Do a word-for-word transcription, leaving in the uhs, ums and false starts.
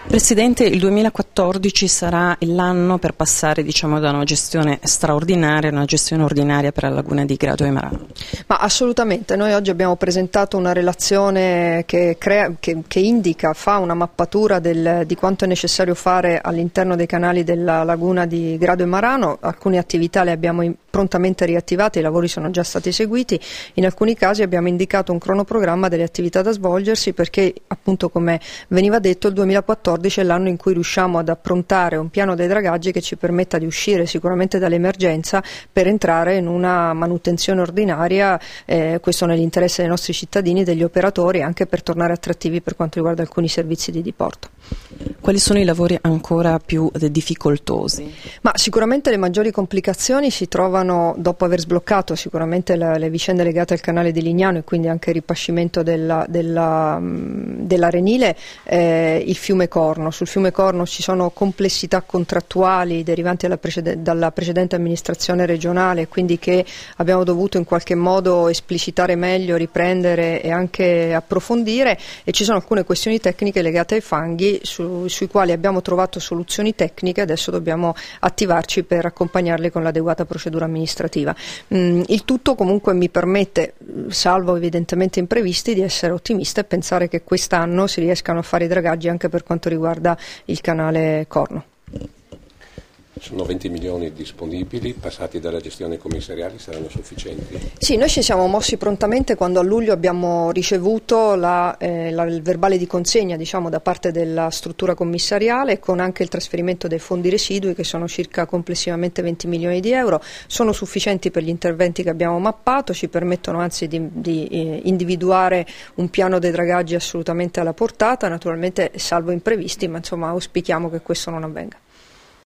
Presidente, il duemilaquattordici sarà l'anno per passare, diciamo, da una gestione straordinaria a una gestione ordinaria per la laguna di Grado e Marano. Ma assolutamente, noi oggi abbiamo presentato una relazione che, crea, che, che indica, fa una mappatura del, di quanto è necessario fare all'interno dei canali della laguna di Grado e Marano. Alcune attività le abbiamo in, prontamente riattivate, i lavori sono già stati eseguiti, in alcuni casi abbiamo indicato un cronoprogramma delle attività da svolgersi perché, appunto, come veniva detto, il duemilaquattordici è l'anno in cui riusciamo ad approntare un piano dei dragaggi che ci permetta di uscire sicuramente dall'emergenza per entrare in una manutenzione ordinaria, eh, questo nell'interesse dei nostri cittadini, degli operatori, anche per tornare attrattivi per quanto riguarda alcuni servizi di diporto. Quali sono i lavori ancora più difficoltosi? Ma sicuramente le maggiori complicazioni si trovano dopo aver sbloccato sicuramente la, le vicende legate al canale di Lignano e quindi anche il ripascimento della, della, dell'arenile, eh, il fiume Corno. Sul fiume Corno ci sono complessità contrattuali derivanti dalla, precede, dalla precedente amministrazione regionale, quindi che abbiamo dovuto in qualche modo esplicitare meglio, riprendere e anche approfondire, e ci sono alcune questioni tecniche legate ai fanghi su, sui quali abbiamo trovato soluzioni tecniche, adesso dobbiamo attivarci per accompagnarli con l'adeguata procedura amministrativa. Mm, il tutto comunque mi permette, salvo evidentemente imprevisti, di essere ottimista e pensare che quest'anno si riescano a fare i dragaggi anche per quanto riguarda il canale Corno. Sono venti milioni disponibili, passati dalla gestione commissariale, saranno sufficienti? Sì, noi ci siamo mossi prontamente quando a luglio abbiamo ricevuto la, eh, la, il verbale di consegna, diciamo, da parte della struttura commissariale, con anche il trasferimento dei fondi residui, che sono circa complessivamente venti milioni di euro. Sono sufficienti per gli interventi che abbiamo mappato, ci permettono anzi di, di eh, individuare un piano dei dragaggi assolutamente alla portata, naturalmente salvo imprevisti, ma insomma auspichiamo che questo non avvenga.